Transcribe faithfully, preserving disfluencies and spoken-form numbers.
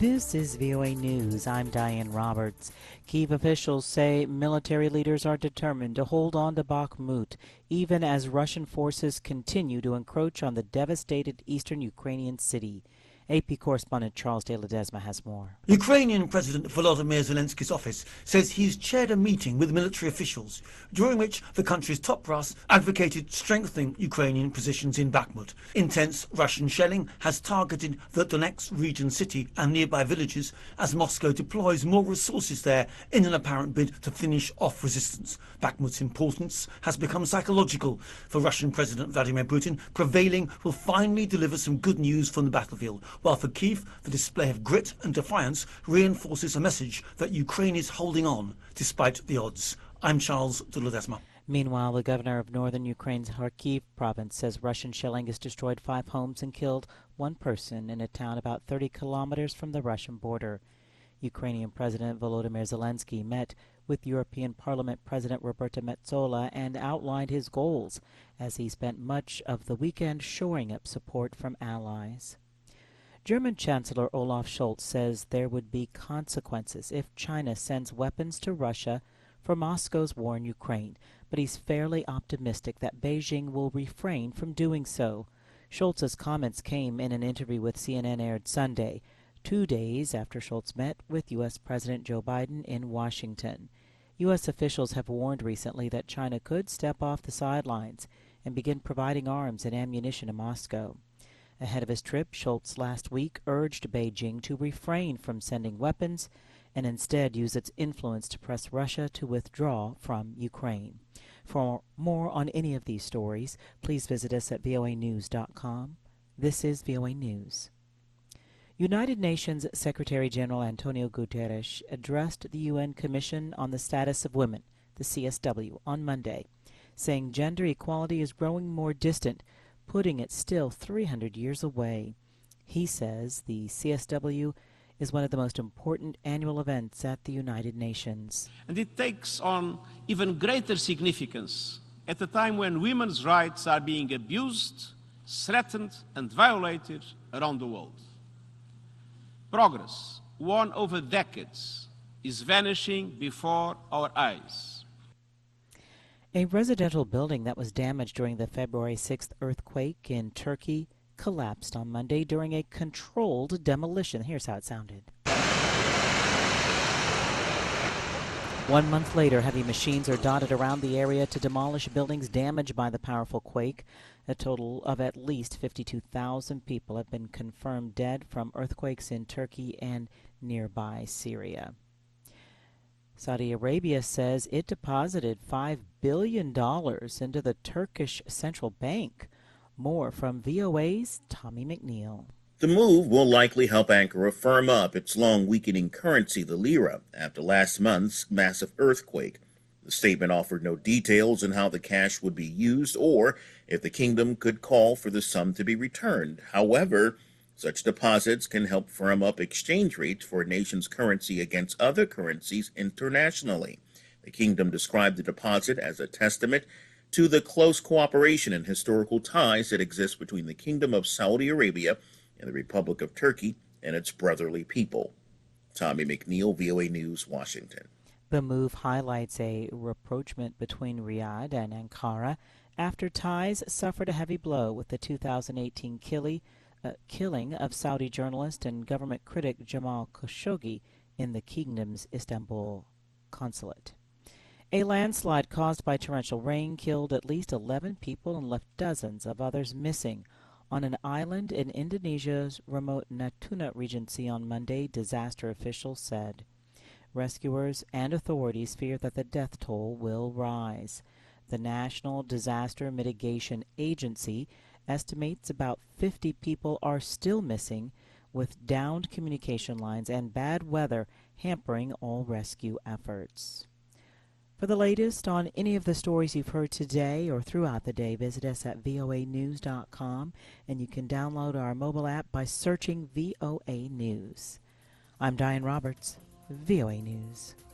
This is V O A News. I'm Diane Roberts. Kyiv officials say military leaders are determined to hold on to Bakhmut, even as Russian forces continue to encroach on the devastated eastern Ukrainian city. A P correspondent Charles de Ledesma has more. Ukrainian President Volodymyr Zelensky's office says he's chaired a meeting with military officials, during which the country's top brass advocated strengthening Ukrainian positions in Bakhmut. Intense Russian shelling has targeted the Donetsk region city and nearby villages as Moscow deploys more resources there in an apparent bid to finish off resistance. Bakhmut's importance has become psychological. For Russian President Vladimir Putin, prevailing will finally deliver some good news from the battlefield, while for Kyiv, the display of grit and defiance reinforces a message that Ukraine is holding on despite the odds. I'm Charles de Ledesma. Meanwhile, the governor of northern Ukraine's Kharkiv province says Russian shelling has destroyed five homes and killed one person in a town about thirty kilometers from the Russian border. Ukrainian President Volodymyr Zelensky met with European Parliament President Roberta Metsola and outlined his goals as he spent much of the weekend shoring up support from allies. German Chancellor Olaf Scholz says there would be consequences if China sends weapons to Russia for Moscow's war in Ukraine, but he's fairly optimistic that Beijing will refrain from doing so. Scholz's comments came in an interview with C N N aired Sunday, two days after Scholz met with U S President Joe Biden in Washington. U S officials have warned recently that China could step off the sidelines and begin providing arms and ammunition to Moscow. Ahead of his trip, Scholz last week urged Beijing to refrain from sending weapons and instead use its influence to press Russia to withdraw from Ukraine. For more on any of these stories, please visit us at V O A news dot com. This is V O A News. United Nations Secretary General Antonio Guterres addressed the U N Commission on the Status of Women, the C S W, on Monday, saying gender equality is growing more distant, putting it still three hundred years away. He says the C S W is one of the most important annual events at the United Nations. And it takes on even greater significance at a time when women's rights are being abused, threatened, and violated around the world. Progress, won over decades, is vanishing before our eyes. A residential building that was damaged during the February sixth earthquake in Turkey collapsed on Monday during a controlled demolition. Here's how it sounded. One month later, heavy machines are dotted around the area to demolish buildings damaged by the powerful quake. A total of at least fifty-two thousand people have been confirmed dead from earthquakes in Turkey and nearby Syria. Saudi Arabia says it deposited five billion dollars into the Turkish central bank. More from V O A's Tommy McNeil. The move will likely help Ankara firm up its long-weakening currency, the lira, after last month's massive earthquake. The statement offered no details on how the cash would be used or if the kingdom could call for the sum to be returned. However, such deposits can help firm up exchange rates for a nation's currency against other currencies internationally. The kingdom described the deposit as a testament to the close cooperation and historical ties that exist between the Kingdom of Saudi Arabia and the Republic of Turkey and its brotherly people. Tommy McNeil, V O A News, Washington. The move highlights a rapprochement between Riyadh and Ankara after ties suffered a heavy blow with the two thousand eighteen killing, uh, killing of Saudi journalist and government critic Jamal Khashoggi in the kingdom's Istanbul consulate. A landslide caused by torrential rain killed at least eleven people and left dozens of others missing on an island in Indonesia's remote Natuna Regency on Monday, disaster officials said. Rescuers and authorities fear that the death toll will rise. The National Disaster Mitigation Agency estimates about fifty people are still missing, with downed communication lines and bad weather hampering all rescue efforts. For the latest on any of the stories you've heard today or throughout the day, visit us at V O A news dot com, and you can download our mobile app by searching V O A News. I'm Diane Roberts, V O A News.